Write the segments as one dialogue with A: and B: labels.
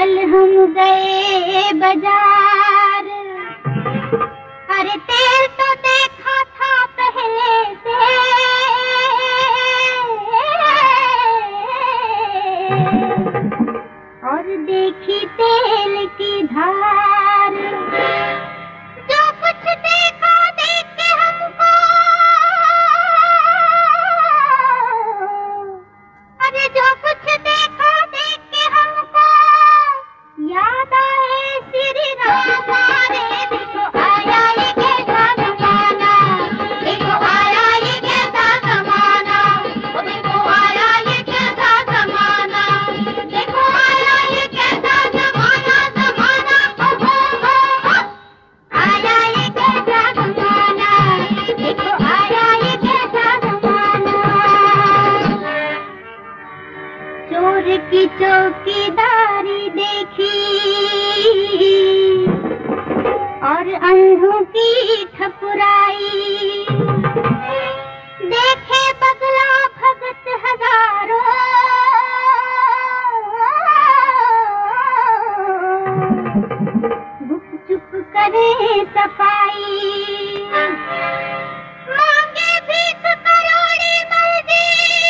A: कल हम गए बाजार, अरे तेल तो देखा था पहले से, और देखी तेल की धार। जो कुछ देखा देख के हमको, अरे जो कुछ देखा देख के हमको याद आए श्री राम। रे देखो आया ये कैसा जमाना, देखो आया ये कैसा जमाना, ओ देखो आया ये कैसा जमाना, देखो आया ये कैसा जमाना, जमाना हो आया ये कैसा जमाना, देखो आया ये कैसा जमाना। चोर की चौकीदारी देखी और अंधों की ठकुराई, देखे बगला भगत हजारों, गुप चुप करे सफाई। मांगे भीख करोड़ी मर्जी,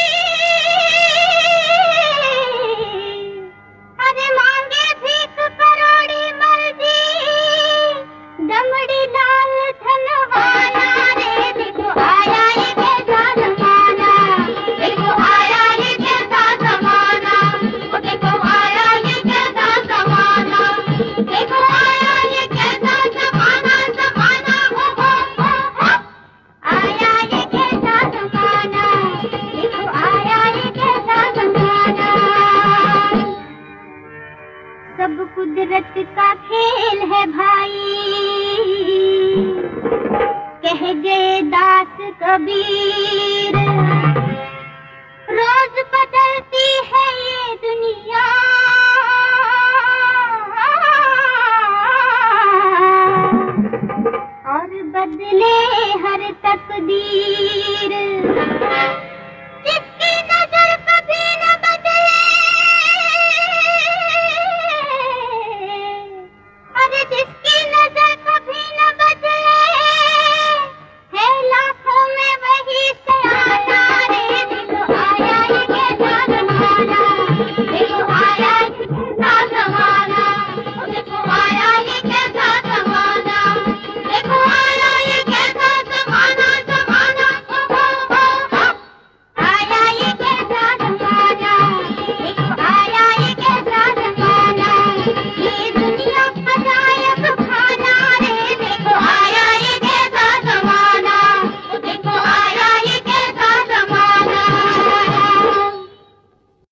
A: अरे मांगे भीख करोड़ी मर्जी, दमड़ी लाल धनवाना। रे देखो आया ये कैसा जमाना, देखो आया ये कैसा जमाना, ओ देखो आया ये कैसा जमाना, देखो आया ये कैसा जमाना, जमाना हो आया ये कैसा जमाना, देखो आया ये कैसा जमाना। सब कुदरत का खेल है भाई, कह गए दास कबीर। रोज बदलती है ये दुनिया,